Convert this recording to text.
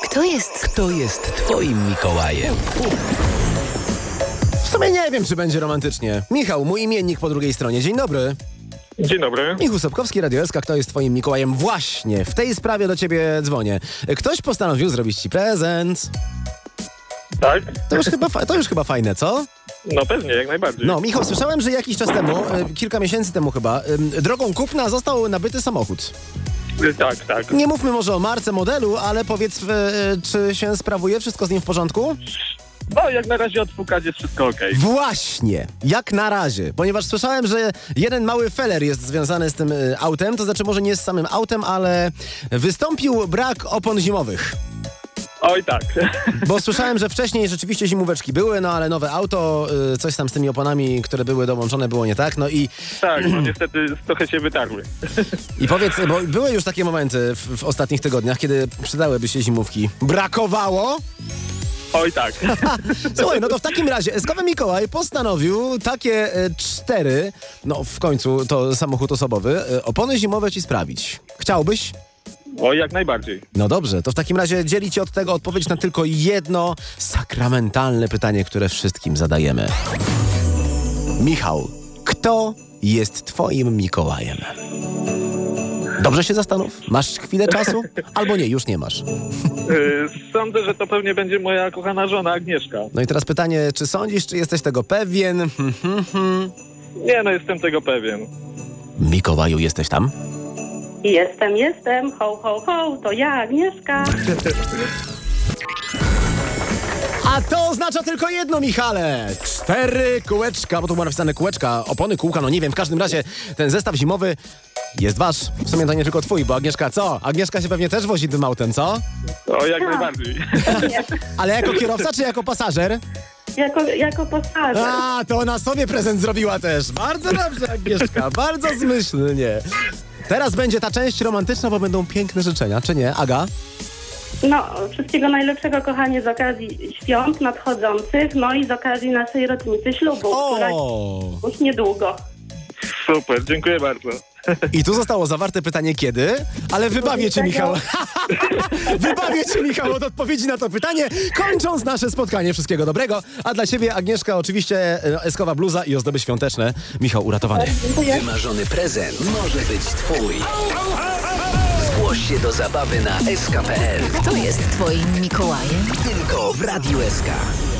Kto jest twoim Mikołajem? W sumie nie wiem, czy będzie romantycznie. Michał, mój imiennik po drugiej stronie. Dzień dobry. Dzień dobry. Michał Sobkowski, Radio SK. Kto jest twoim Mikołajem? Właśnie w tej sprawie do ciebie dzwonię. Ktoś postanowił zrobić ci prezent. Tak? To już chyba fajne, co? No pewnie, jak najbardziej. No, Michał, słyszałem, że jakiś czas temu, kilka miesięcy temu chyba, drogą kupna został nabyty samochód. Tak. Nie mówmy może o marce, modelu, ale powiedz, czy się sprawuje? Wszystko z nim w porządku? No, jak na razie od Fukad jest wszystko okej. Właśnie, jak na razie, ponieważ słyszałem, że jeden mały feller jest związany z tym autem, to znaczy może nie z samym autem, ale wystąpił brak opon zimowych. Oj tak. Bo słyszałem, że wcześniej rzeczywiście zimóweczki były, no ale nowe auto, coś tam z tymi oponami, które były dołączone, było nie tak, no i... Tak, no niestety trochę się wytarły. I powiedz, bo były już takie momenty w ostatnich tygodniach, kiedy przydałyby się zimówki. Brakowało? Oj tak. Słuchaj, no to w takim razie Eskowy Mikołaj postanowił takie 4, no w końcu to samochód osobowy, opony zimowe ci sprawić. Chciałbyś? Oj, jak najbardziej. No dobrze, to w takim razie dzieli ci od tego odpowiedź na tylko jedno sakramentalne pytanie, które wszystkim zadajemy. Michał, kto jest twoim Mikołajem? Dobrze się zastanów. Masz chwilę czasu? Albo nie, już nie masz. Sądzę, że to pewnie będzie moja kochana żona Agnieszka. No i teraz pytanie, czy sądzisz, czy jesteś tego pewien? Nie, no jestem tego pewien. Mikołaju, jesteś tam? Jestem. Ho, ho, ho, to ja, Agnieszka. A to oznacza tylko jedno, Michale. 4 kółeczka, bo tu ma napisane kółeczka, opony, kółka, no nie wiem. W każdym razie ten zestaw zimowy jest wasz. W sumie to nie tylko twój, bo Agnieszka co? Agnieszka się pewnie też wozi tym autem, co? O, jak najbardziej. Ale jako kierowca czy jako pasażer? Jako pasażer. A, to ona sobie prezent zrobiła też. Bardzo dobrze, Agnieszka, bardzo zmyślnie. Teraz będzie ta część romantyczna, bo będą piękne życzenia, czy nie, Aga? No, wszystkiego najlepszego, kochanie, z okazji świąt nadchodzących, no i z okazji naszej rocznicy ślubu, która już niedługo. Super, dziękuję bardzo. I tu zostało zawarte pytanie kiedy, ale wybawię cię, Michał. Wybawię cię, Michał, od odpowiedzi na to pytanie, kończąc nasze spotkanie. Wszystkiego dobrego. A dla ciebie, Agnieszka, oczywiście eskowa bluza i ozdoby świąteczne. Michał uratowany. Wymarzony prezent może być twój. Zgłoś się do zabawy na sk.pl. Kto jest twoim Mikołajem? Tylko w Radiu SK.